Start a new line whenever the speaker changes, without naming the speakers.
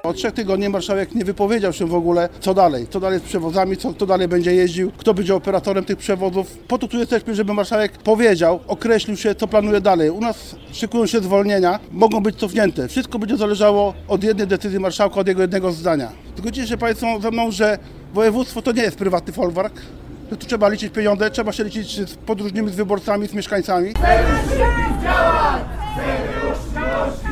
Od 3 tygodni marszałek nie wypowiedział się w ogóle, co dalej z przewozami, kto dalej będzie jeździł, kto będzie operatorem tych przewozów. Po to tu jesteśmy, żeby marszałek powiedział, określił się, co planuje dalej. U nas szykują się zwolnienia, mogą być cofnięte. Wszystko będzie zależało od jednej decyzji marszałka, od jego jednego zdania. Zgodzicie się Państwo ze mną, że województwo to nie jest prywatny folwark, że tu trzeba liczyć pieniądze, trzeba się liczyć z podróżnymi, z wyborcami, z mieszkańcami.
Chcemy działać! Chcemy uczciwości!